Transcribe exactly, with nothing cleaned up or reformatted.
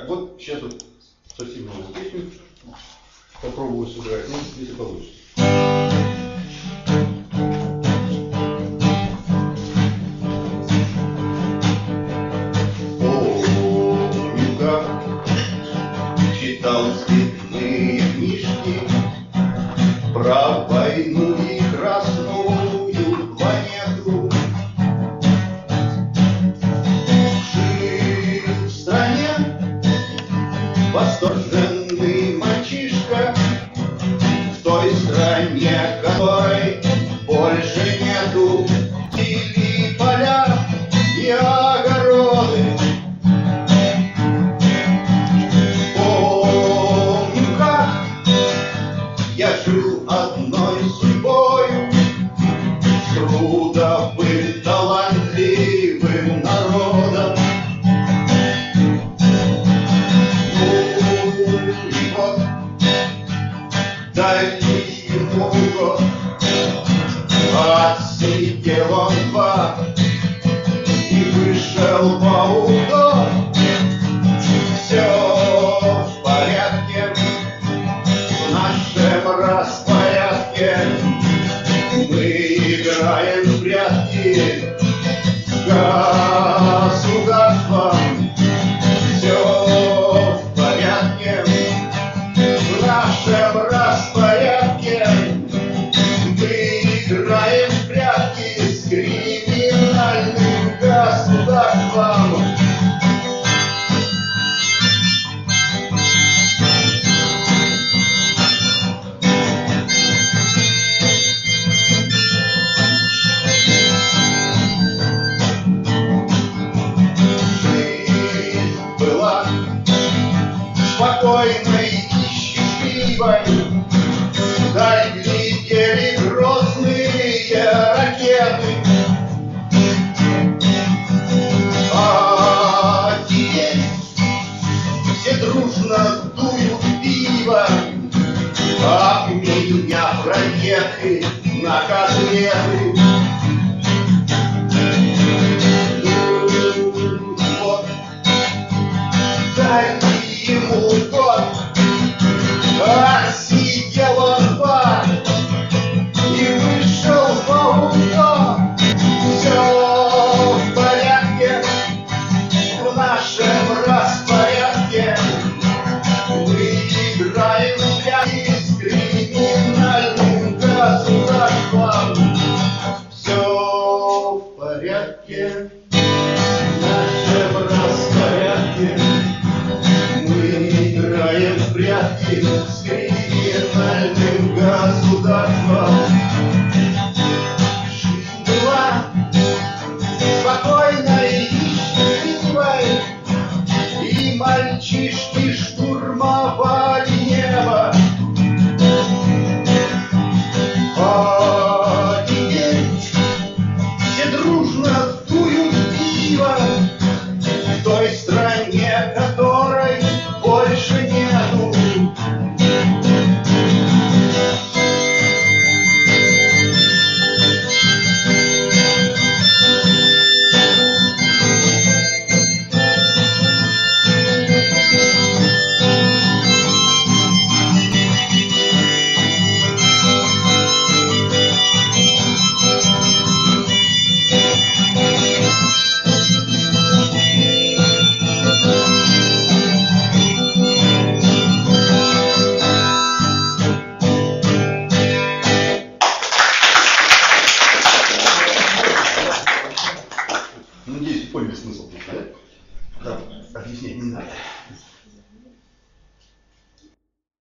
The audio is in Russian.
Так, вот сейчас вот совсем новую песню попробую сыграть, ну, если получится. Помню, как читал цветные книжки про войну и красную планету. Жил в стране восторженный мальчишка, в той стране, которой больше нету. Или поля и огороды. Помню, как я жил одной судьбою, трудовым, талантливым народом. Ну и вот, дали ему год, отсидел он два и вышел поудок. Все в порядке в нашем распорядке. Мы играем в прятки с государством. Все в порядке в нашем распорядке. Мы играем в прятки с криминальным государством. Спокойной и счастливой, вдаль глядели грозные ракеты. А теперь все дружно дуют пиво, обменяв ракеты на котлеты. Ну вот, дай ему год, отсидел он два и вышел в поудок. Все в порядке в нашем распорядке. Мы играем в прятки с криминальным государством. Все в порядке в нашем распорядке. Играем в прятки с криминальным государством. Жизнь была спокойной и счастливой, и мальчишки штурмовали небо. А теперь все дружно дуют пиво в той стране, которой больше нету. Надеюсь, поняли смысл, да? Да, объяснять не надо.